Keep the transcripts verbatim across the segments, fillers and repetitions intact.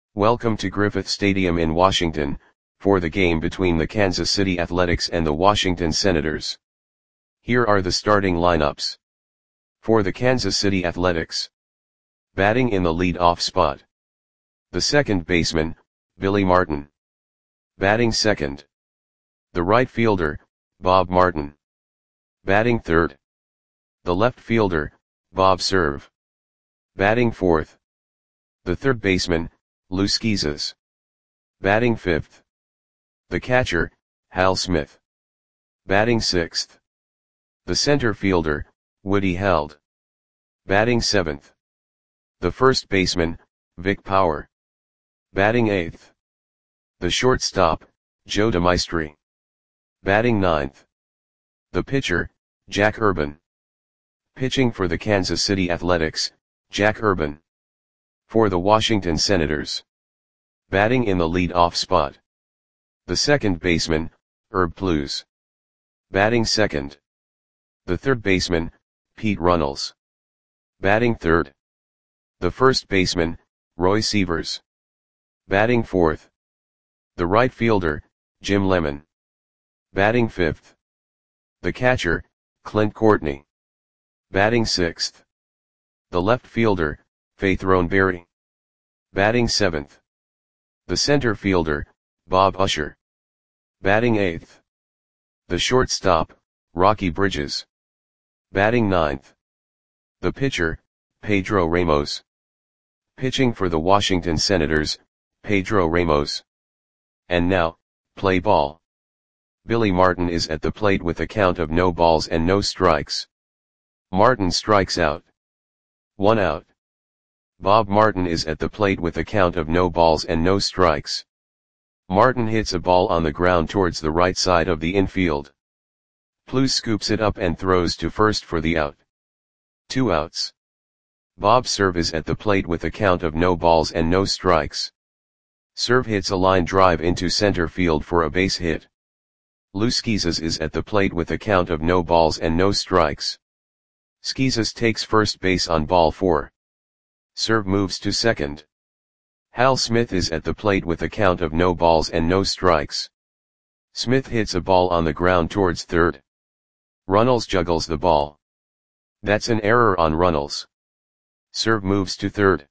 Welcome to Griffith Stadium in Washington, for the game between the Kansas City Athletics and the Washington Senators. Here are the starting lineups. For the Kansas City Athletics. Batting in the lead-off spot. The second baseman, Billy Martin. Batting second. The right fielder, Bob Martin. Batting third. The left fielder, Bob Cerv. Batting fourth. The third baseman, Lou Schizas. Batting fifth. The catcher, Hal Smith. Batting sixth. The center fielder, Woody Held. Batting seventh. The first baseman, Vic Power. Batting eighth. The shortstop, Joe DeMaestri. Batting ninth. The pitcher, Jack Urban. Pitching for the Kansas City Athletics, Jack Urban. For the Washington Senators. Batting in the lead-off spot. The second baseman, Herb Pluse. Batting second. The third baseman, Pete Runnels. Batting third. The first baseman, Roy Sievers. Batting fourth. The right fielder, Jim Lemon. Batting fifth. The catcher, Clint Courtney. Batting sixth. The left fielder, Faith Roneberry. Batting seventh. The center fielder, Bob Usher. Batting eighth. The shortstop, Rocky Bridges. Batting ninth. The pitcher, Pedro Ramos. Pitching for the Washington Senators, Pedro Ramos. And now, play ball. Billy Martin is at the plate with a count of no balls and no strikes. Martin strikes out. One out. Bob Martin is at the plate with a count of no balls and no strikes. Martin hits a ball on the ground towards the right side of the infield. Pluse scoops it up and throws to first for the out. Two outs. Bob Cerv is at the plate with a count of no balls and no strikes. Cerv hits a line drive into center field for a base hit. Lou Schizas is at the plate with a count of no balls and no strikes. Schizas takes first base on ball four. Cerv moves to second. Hal Smith is at the plate with a count of no balls and no strikes. Smith hits a ball on the ground towards third. Runnels juggles the ball. That's an error on Runnels. Cerv moves to third.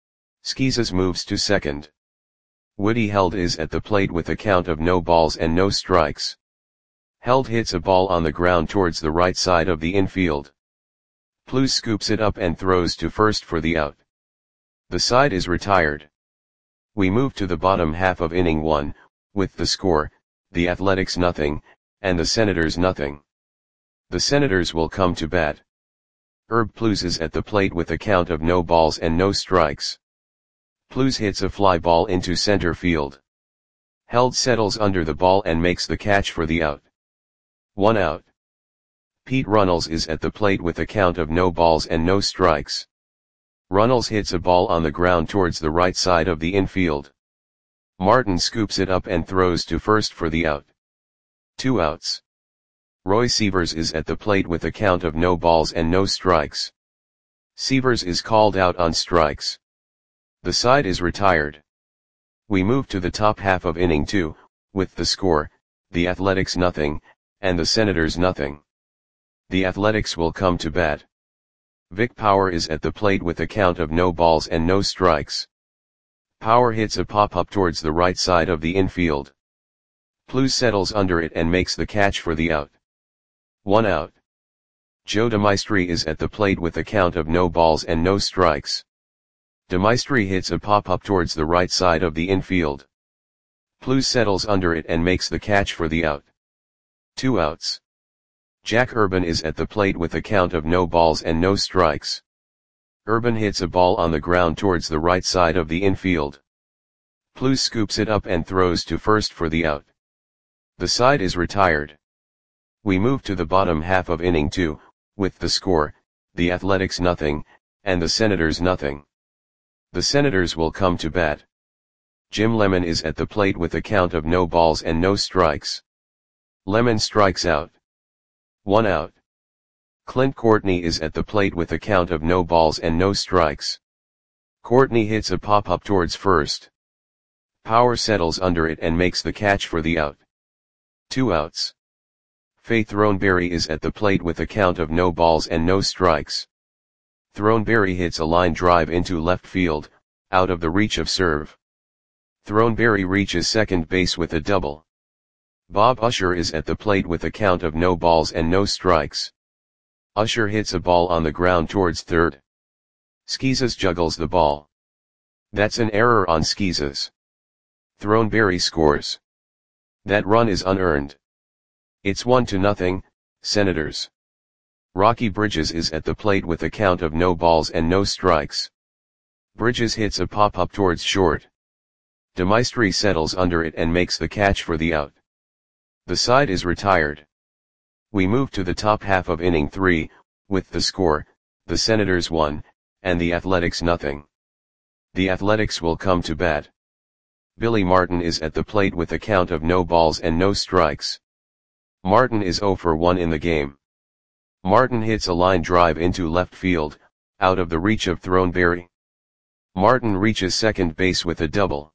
Schizas moves to second. Woody Held is at the plate with a count of no balls and no strikes. Held hits a ball on the ground towards the right side of the infield. Pluse scoops it up and throws to first for the out. The side is retired. We move to the bottom half of inning one, with the score, the Athletics nothing, and the Senators nothing. The Senators will come to bat. Herb Pluse is at the plate with a count of no balls and no strikes. Pluse hits a fly ball into center field. Held settles under the ball and makes the catch for the out. One out. Pete Runnels is at the plate with a count of no balls and no strikes. Runnels hits a ball on the ground towards the right side of the infield. Martin scoops it up and throws to first for the out. Two outs. Roy Sievers is at the plate with a count of no balls and no strikes. Sievers is called out on strikes. The side is retired. We move to the top half of inning two, with the score, the Athletics nothing, and the Senators nothing. The Athletics will come to bat. Vic Power is at the plate with a count of no balls and no strikes. Power hits a pop-up towards the right side of the infield. Pluse settles under it and makes the catch for the out. One out. Joe DeMaestri is at the plate with a count of no balls and no strikes. DeMaestri hits a pop-up towards the right side of the infield. Pluse settles under it and makes the catch for the out. Two outs. Jack Urban is at the plate with a count of no balls and no strikes. Urban hits a ball on the ground towards the right side of the infield. Pluse scoops it up and throws to first for the out. The side is retired. We move to the bottom half of inning two, with the score, the Athletics nothing, and the Senators nothing. The Senators will come to bat. Jim Lemon is at the plate with a count of no balls and no strikes. Lemon strikes out. One out. Clint Courtney is at the plate with a count of no balls and no strikes. Courtney hits a pop-up towards first. Power settles under it and makes the catch for the out. Two outs. Faith Throneberry is at the plate with a count of no balls and no strikes. Throneberry hits a line drive into left field, out of the reach of serve. Throneberry reaches second base with a double. Bob Usher is at the plate with a count of no balls and no strikes. Usher hits a ball on the ground towards third. Skeezas juggles the ball. That's an error on Skeezas. Throneberry scores. That run is unearned. It's one to nothing, Senators. Rocky Bridges is at the plate with a count of no balls and no strikes. Bridges hits a pop-up towards short. DeMaestri settles under it and makes the catch for the out. The side is retired. We move to the top half of inning three, with the score, the Senators one, and the Athletics nothing. The Athletics will come to bat. Billy Martin is at the plate with a count of no balls and no strikes. Martin is oh for one in the game. Martin hits a line drive into left field, out of the reach of Throneberry. Martin reaches second base with a double.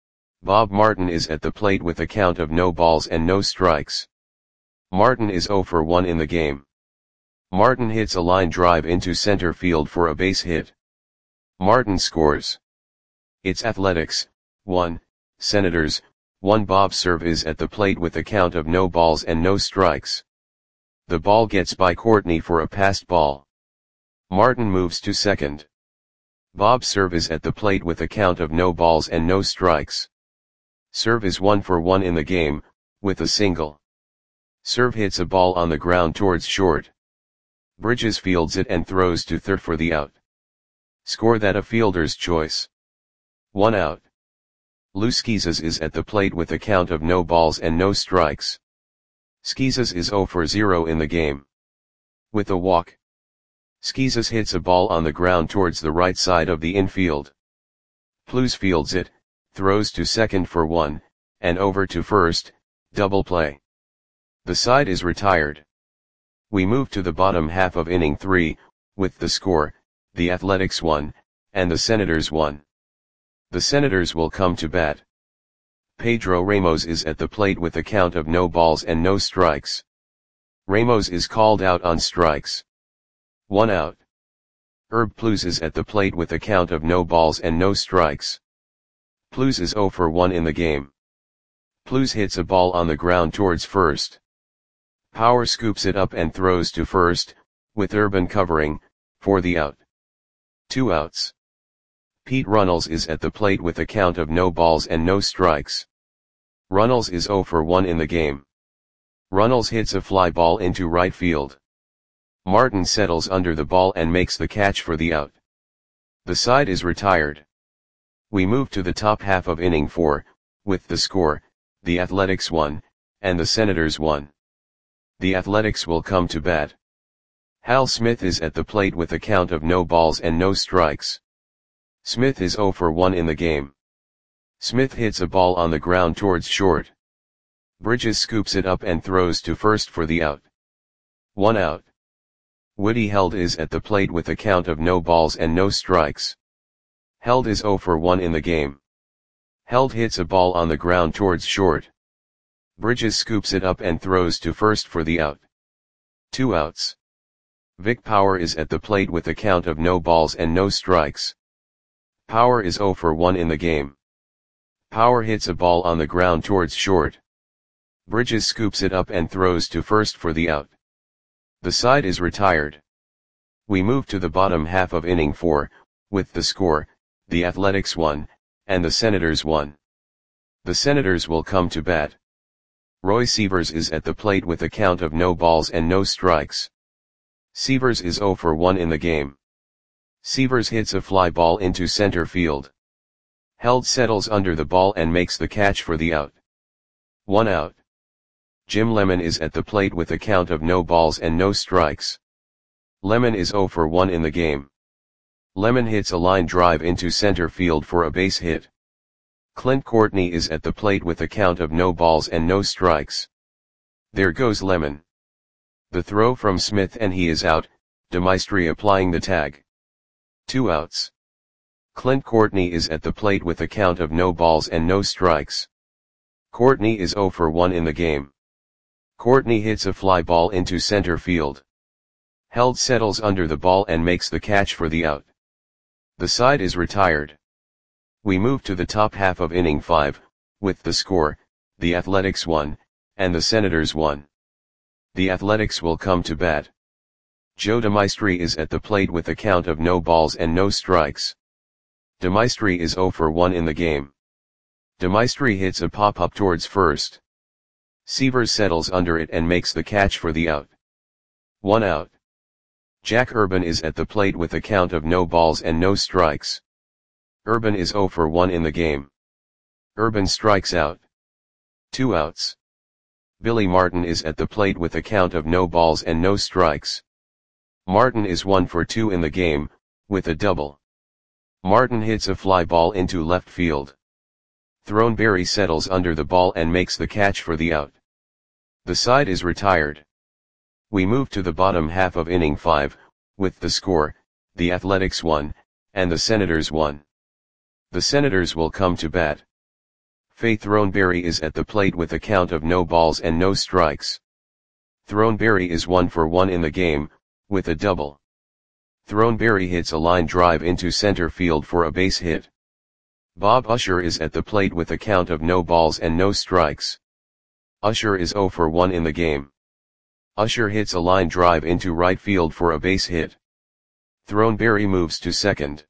Bob Martin is at the plate with a count of no balls and no strikes. Martin is oh for one in the game. Martin hits a line drive into center field for a base hit. Martin scores. It's Athletics, one, Senators, one. Bob Serve is at the plate with a count of no balls and no strikes. The ball gets by Courtney for a passed ball. Martin moves to second. Bob Serve is at the plate with a count of no balls and no strikes. Serve is one for one in the game, with a single. Serve hits a ball on the ground towards short. Bridges fields it and throws to third for the out. Score that a fielder's choice. One out. Lou Skeezas is at the plate with a count of no balls and no strikes. Skeezas is oh for zero in the game. With a walk. Skeezas hits a ball on the ground towards the right side of the infield. Plews fields it, throws to second for one, and over to first, double play. The side is retired. We move to the bottom half of inning three, with the score, the Athletics one, and the Senators one. The Senators will come to bat. Pedro Ramos is at the plate with a count of no balls and no strikes. Ramos is called out on strikes. One out. Herb Plews is at the plate with a count of no balls and no strikes. Plews is oh for one in the game. Plews hits a ball on the ground towards first. Power scoops it up and throws to first, with Urban covering, for the out. Two outs. Pete Runnels is at the plate with a count of no balls and no strikes. Runnels is oh for one in the game. Runnels hits a fly ball into right field. Martin settles under the ball and makes the catch for the out. The side is retired. We move to the top half of inning four, with the score, the Athletics one, and the Senators one. The Athletics will come to bat. Hal Smith is at the plate with a count of no balls and no strikes. Smith is oh for one in the game. Smith hits a ball on the ground towards short. Bridges scoops it up and throws to first for the out. One out. Woody Held is at the plate with a count of no balls and no strikes. Held is oh for one in the game. Held hits a ball on the ground towards short. Bridges scoops it up and throws to first for the out. Two outs. Vic Power is at the plate with a count of no balls and no strikes. Power is oh for one in the game. Power hits a ball on the ground towards short. Bridges scoops it up and throws to first for the out. The side is retired. We move to the bottom half of inning four, with the score, the Athletics one, and the Senators one. The Senators will come to bat. Roy Sievers is at the plate with a count of no balls and no strikes. Sievers is oh for one in the game. Sievers hits a fly ball into center field. Held settles under the ball and makes the catch for the out. One out. Jim Lemon is at the plate with a count of no balls and no strikes. Lemon is oh for one in the game. Lemon hits a line drive into center field for a base hit. Clint Courtney is at the plate with a count of no balls and no strikes. There goes Lemon. The throw from Smith and he is out, DeMaestri applying the tag. Two outs. Clint Courtney is at the plate with a count of no balls and no strikes. Courtney is zero for one in the game. Courtney hits a fly ball into center field. Held settles under the ball and makes the catch for the out. The side is retired. We move to the top half of inning five, with the score, the Athletics one, and the Senators one. The Athletics will come to bat. Joe DeMaestri is at the plate with a count of no balls and no strikes. DeMaestri is zero for one in the game. DeMaestri hits a pop-up towards first. Seavers settles under it and makes the catch for the out. One out. Jack Urban is at the plate with a count of no balls and no strikes. Urban is zero for one in the game. Urban strikes out. Two outs. Billy Martin is at the plate with a count of no balls and no strikes. Martin is one for two in the game, with a double. Martin hits a fly ball into left field. Throneberry settles under the ball and makes the catch for the out. The side is retired. We move to the bottom half of inning five, with the score, the Athletics one, and the Senators one. The Senators will come to bat. Faye Throneberry is at the plate with a count of no balls and no strikes. Throneberry is one for one in the game, with a double. Throneberry hits a line drive into center field for a base hit. Bob Usher is at the plate with a count of no balls and no strikes. Usher is zero for one in the game. Usher hits a line drive into right field for a base hit. Throneberry moves to second.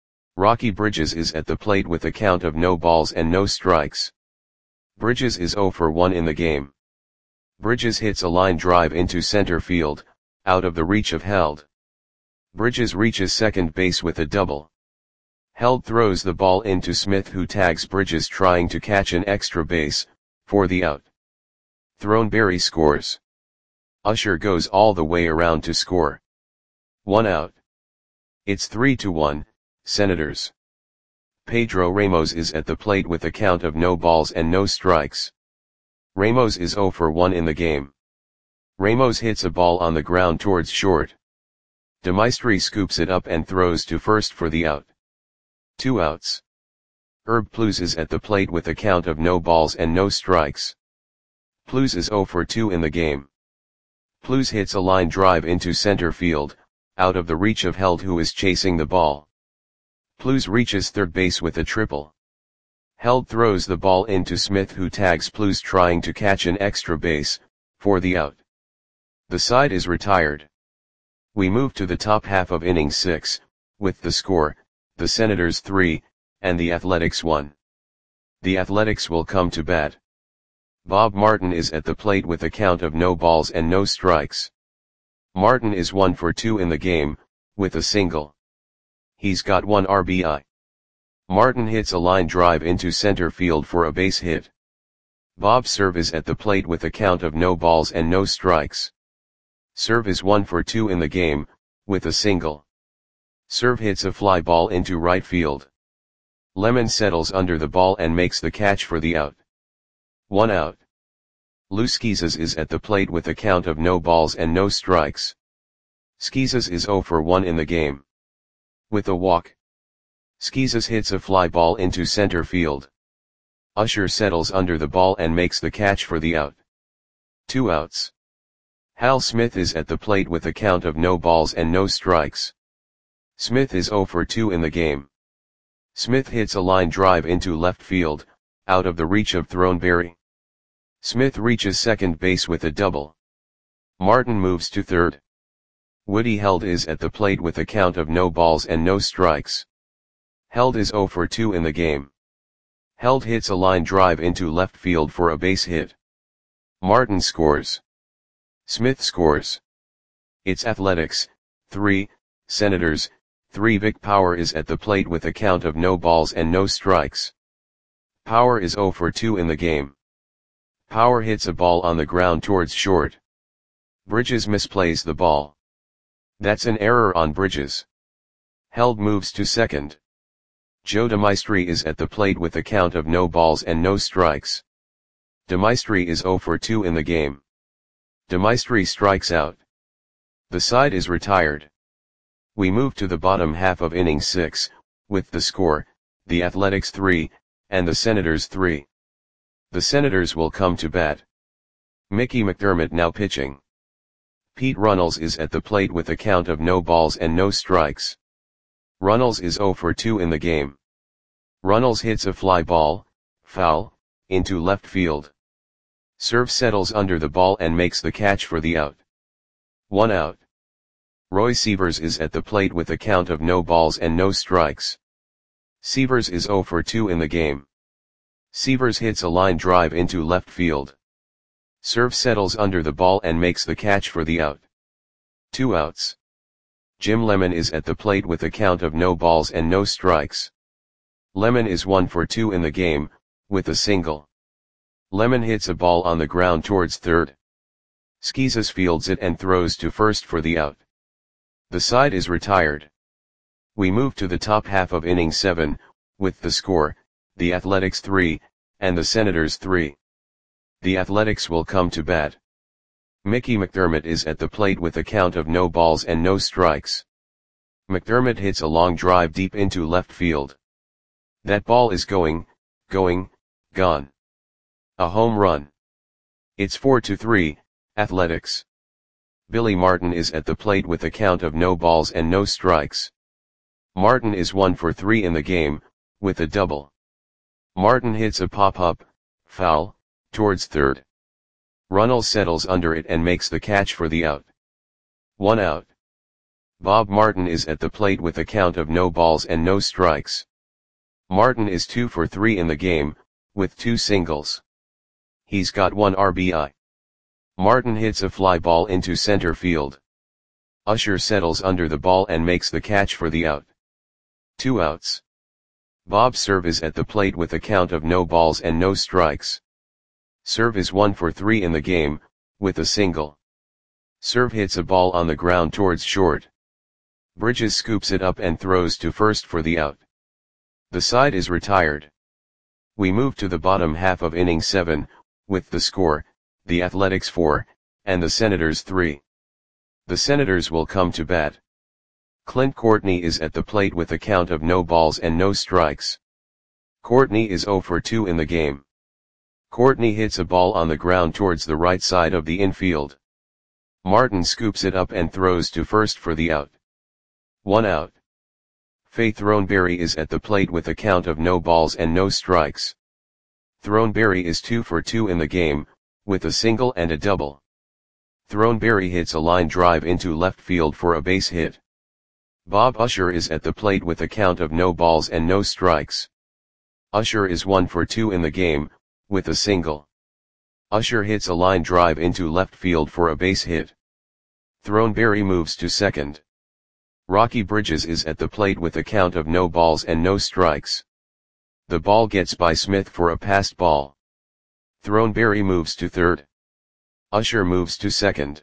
Rocky Bridges is at the plate with a count of no balls and no strikes. Bridges is zero for one in the game. Bridges hits a line drive into center field, out of the reach of Held. Bridges reaches second base with a double. Held throws the ball into Smith, who tags Bridges trying to catch an extra base, for the out. Throneberry scores. Usher goes all the way around to score. One out. It's three to one, Senators. Pedro Ramos is at the plate with a count of no balls and no strikes. Ramos is zero for one in the game. Ramos hits a ball on the ground towards short. DeMaestri scoops it up and throws to first for the out. Two outs. Herb Plews is at the plate with a count of no balls and no strikes. Plews is zero for two in the game. Plews hits a line drive into center field, out of the reach of Held, who is chasing the ball. Plews reaches third base with a triple. Held throws the ball into Smith, who tags Plews trying to catch an extra base, for the out. The side is retired. We move to the top half of inning six, with the score, the Senators three, and the Athletics one. The Athletics will come to bat. Bob Martin is at the plate with a count of no balls and no strikes. Martin is one for two in the game, with a single. He's got one R B I. Martin hits a line drive into center field for a base hit. Bob Cerv is at the plate with a count of no balls and no strikes. Cerv is one for two in the game, with a single. Cerv hits a fly ball into right field. Lemon settles under the ball and makes the catch for the out. One out. Lou Schizas is at the plate with a count of no balls and no strikes. Schizas is zero for one in the game. With a walk. Schizas hits a fly ball into center field. Usher settles under the ball and makes the catch for the out. Two outs. Hal Smith is at the plate with a count of no balls and no strikes. Smith is zero for two in the game. Smith hits a line drive into left field, out of the reach of Throneberry. Smith reaches second base with a double. Martin moves to third. Woody Held is at the plate with a count of no balls and no strikes. Held is zero for two in the game. Held hits a line drive into left field for a base hit. Martin scores. Smith scores. It's Athletics, three, Senators, three. Vic Power is at the plate with a count of no balls and no strikes. Power is zero for two in the game. Power hits a ball on the ground towards short. Bridges misplays the ball. That's an error on Bridges. Held moves to second. Joe DeMaestri is at the plate with a count of no balls and no strikes. DeMaestri is zero for two in the game. DeMaestri strikes out. The side is retired. We move to the bottom half of inning six, with the score, the Athletics three, and the Senators three. The Senators will come to bat. Mickey McDermott now pitching. Pete Runnels is at the plate with a count of no balls and no strikes. Runnels is oh for two in the game. Runnels hits a fly ball, foul, into left field. Serve settles under the ball and makes the catch for the out. One out. Roy Sievers is at the plate with a count of no balls and no strikes. Sievers is oh for two in the game. Sievers hits a line drive into left field. Serve settles under the ball and makes the catch for the out. Two outs. Jim Lemon is at the plate with a count of no balls and no strikes. Lemon is one for two in the game, with a single. Lemon hits a ball on the ground towards third. Skeezes fields it and throws to first for the out. The side is retired. We move to the top half of inning seven, with the score, the Athletics three, and the Senators three. The Athletics will come to bat. Mickey McDermott is at the plate with a count of no balls and no strikes. McDermott hits a long drive deep into left field. That ball is going, going, gone. A home run. It's four to three, Athletics. Billy Martin is at the plate with a count of no balls and no strikes. Martin is one for three in the game, with a double. Martin hits a pop-up, foul, towards third. Runnels settles under it and makes the catch for the out. One out. Bob Martin is at the plate with a count of no balls and no strikes. Martin is two for three in the game, with two singles. He's got one R B I. Martin hits a fly ball into center field. Usher settles under the ball and makes the catch for the out. Two outs. Bob Serve is at the plate with a count of no balls and no strikes. Serve is one for three in the game, with a single. Serve hits a ball on the ground towards short. Bridges scoops it up and throws to first for the out. The side is retired. We move to the bottom half of inning seven, with the score, the Athletics four, and the Senators three. The Senators will come to bat. Clint Courtney is at the plate with a count of no balls and no strikes. Courtney is oh for two in the game. Courtney hits a ball on the ground towards the right side of the infield. Martin scoops it up and throws to first for the out. One out. Faye Throneberry is at the plate with a count of no balls and no strikes. Throneberry is two for two in the game, with a single and a double. Throneberry hits a line drive into left field for a base hit. Bob Usher is at the plate with a count of no balls and no strikes. Usher is one for two in the game, with a single. Usher hits a line drive into left field for a base hit. Throneberry moves to second. Rocky Bridges is at the plate with a count of no balls and no strikes. The ball gets by Smith for a passed ball. Throneberry moves to third. Usher moves to second.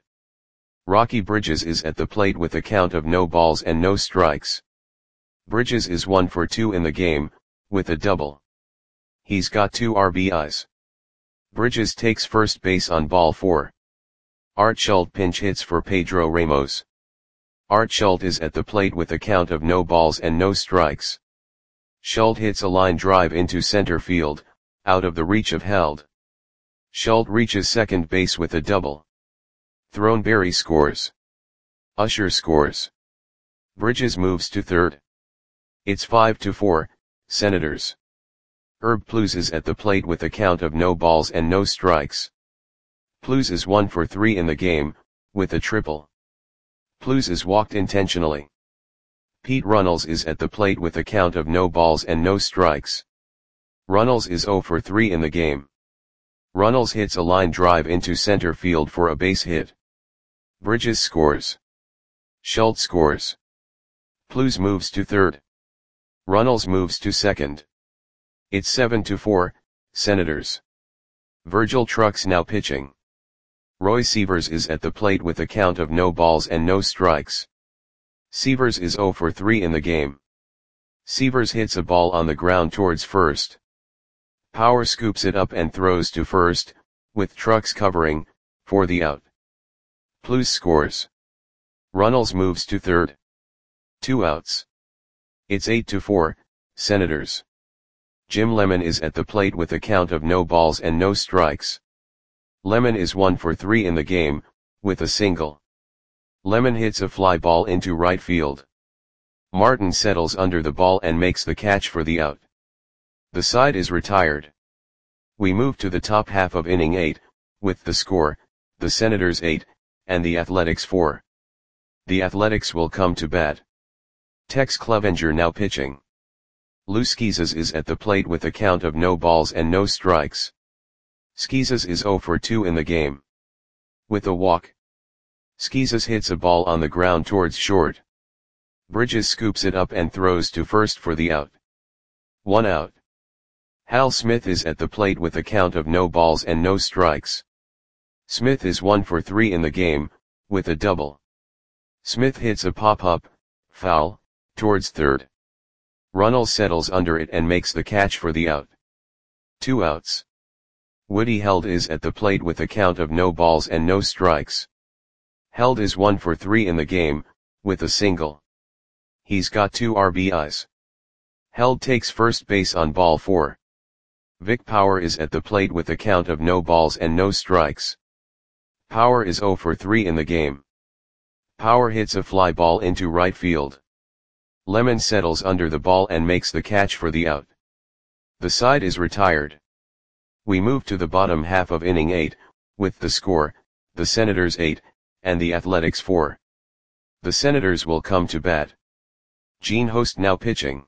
Rocky Bridges is at the plate with a count of no balls and no strikes. Bridges is one for two in the game, with a double. He's got two R B Is. Bridges takes first base on ball four. Art Schultz pinch hits for Pedro Ramos. Art Schultz is at the plate with a count of no balls and no strikes. Schultz hits a line drive into center field, out of the reach of Held. Schultz reaches second base with a double. Throneberry scores. Usher scores. Bridges moves to third. It's five to four, Senators. Herb Plews is at the plate with a count of no balls and no strikes. Plews is one for three in the game, with a triple. Plews is walked intentionally. Pete Runnels is at the plate with a count of no balls and no strikes. Runnels is oh for three in the game. Runnels hits a line drive into center field for a base hit. Bridges scores. Schultz scores. Plews moves to third. Runnels moves to second. It's seven to four, Senators. Virgil Trucks now pitching. Roy Sievers is at the plate with a count of no balls and no strikes. Sievers is oh for three in the game. Sievers hits a ball on the ground towards first. Power scoops it up and throws to first, with Trucks covering, for the out. Plews scores. Runnels moves to third. Two outs. It's eight to four, Senators. Jim Lemon is at the plate with a count of no balls and no strikes. Lemon is one for three in the game, with a single. Lemon hits a fly ball into right field. Martin settles under the ball and makes the catch for the out. The side is retired. We move to the top half of inning eight, with the score, the Senators eight, and the Athletics four. The Athletics will come to bat. Tex Clevenger now pitching. Lou Schizas is at the plate with a count of no balls and no strikes. Schizas is zero for two in the game. With a walk. Schizas hits a ball on the ground towards short. Bridges scoops it up and throws to first for the out. One out. Hal Smith is at the plate with a count of no balls and no strikes. Smith is one for three in the game, with a double. Smith hits a pop-up, foul, towards third. Runnels settles under it and makes the catch for the out. Two outs. Woody Held is at the plate with a count of no balls and no strikes. Held is one for three in the game, with a single. He's got two R B Is. Held takes first base on ball four. Vic Power is at the plate with a count of no balls and no strikes. Power is zero for three in the game. Power hits a fly ball into right field. Lemon settles under the ball and makes the catch for the out. The side is retired. We move to the bottom half of inning eight, with the score, the Senators eight, and the Athletics four. The Senators will come to bat. Gene Host now pitching.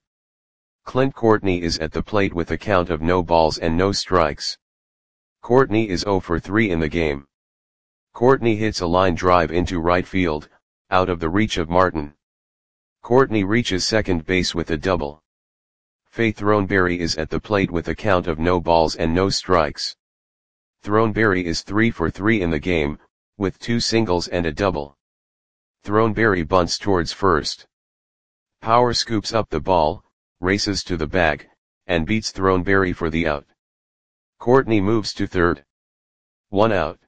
Clint Courtney is at the plate with a count of no balls and no strikes. Courtney is zero for three in the game. Courtney hits a line drive into right field, out of the reach of Martin. Courtney reaches second base with a double. Faye Throneberry is at the plate with a count of no balls and no strikes. Throneberry is three for three in the game, with two singles and a double. Throneberry bunts towards first. Power scoops up the ball, races to the bag, and beats Throneberry for the out. Courtney moves to third. One out.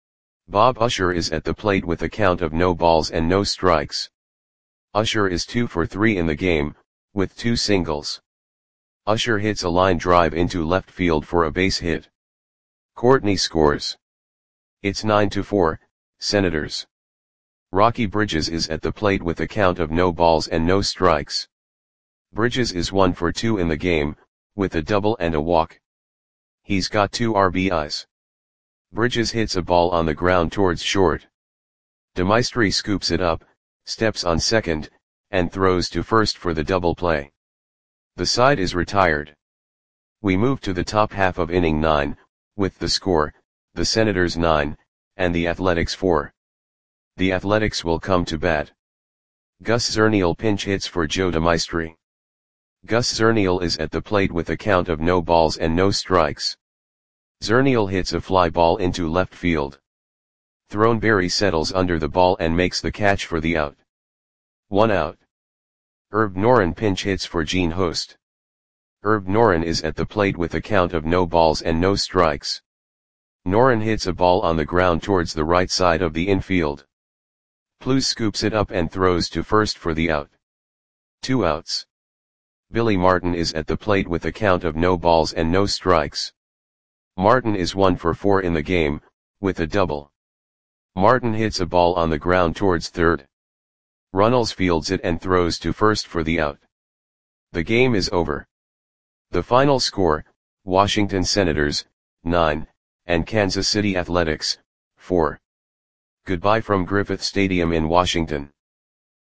Bob Usher is at the plate with a count of no balls and no strikes. Usher is two for three in the game, with two singles. Usher hits a line drive into left field for a base hit. Courtney scores. It's nine to four, Senators. Rocky Bridges is at the plate with a count of no balls and no strikes. Bridges is one for two in the game, with a double and a walk. He's got two R B Is. Bridges hits a ball on the ground towards short. DeMaestri scoops it up, steps on second, and throws to first for the double play. The side is retired. We move to the top half of inning nine, with the score, the Senators nine, and the Athletics four. The Athletics will come to bat. Gus Zernial pinch hits for Joe DeMaestri. Gus Zernial is at the plate with a count of no balls and no strikes. Zernial hits a fly ball into left field. Throneberry settles under the ball and makes the catch for the out. One out. Herb Noren pinch hits for Gene Host. Herb Noren is at the plate with a count of no balls and no strikes. Noren hits a ball on the ground towards the right side of the infield. Plews scoops it up and throws to first for the out. Two outs. Billy Martin is at the plate with a count of no balls and no strikes. Martin is one for four in the game, with a double. Martin hits a ball on the ground towards third. Runnels fields it and throws to first for the out. The game is over. The final score, Washington Senators, nine, and Kansas City Athletics, four. Goodbye from Griffith Stadium in Washington.